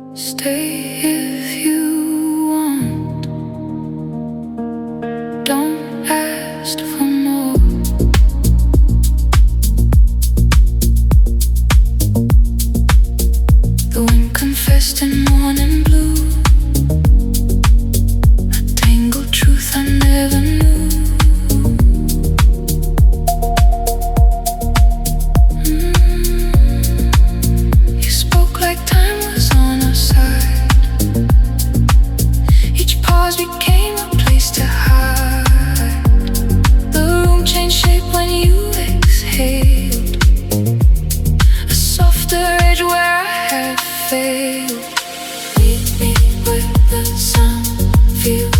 Stay if you want, don't ask for more. The wind confessed in morning blue, a tangled truth I never knew. You spoke like time was on our side. Each pause became a place to hide. The room changed shape when you exhaled, a softer edge where I had failed. Meet me where the sun feels